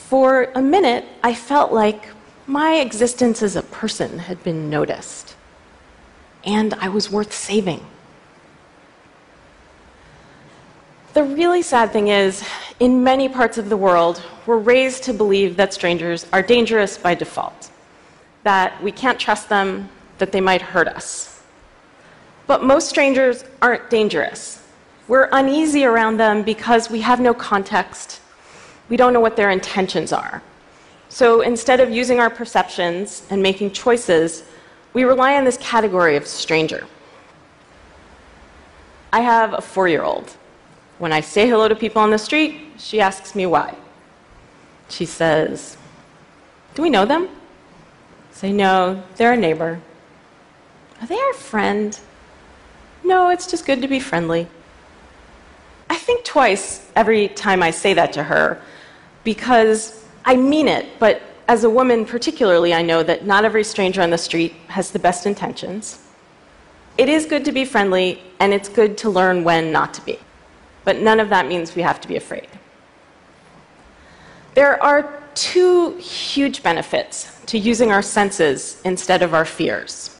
For a minute, I felt like my existence as a person had been noticed, and I was worth saving. The really sad thing is, in many parts of the world, we're raised to believe that strangers are dangerous by default, that we can't trust them, that they might hurt us. But most strangers aren't dangerous. We're uneasy around them because we have no context. We don't know what their intentions are. So instead of using our perceptions and making choices, we rely on this category of stranger. I have a 4-year-old. When I say hello to people on the street, she asks me why. She says, "Do we know them?" I say, "No, they're a neighbor." "Are they our friend?" "No, it's just good to be friendly." I think twice every time I say that to her, because I mean it, but as a woman particularly, I know that not every stranger on the street has the best intentions. It is good to be friendly, and it's good to learn when not to be. But none of that means we have to be afraid. There are 2 huge benefits to using our senses instead of our fears.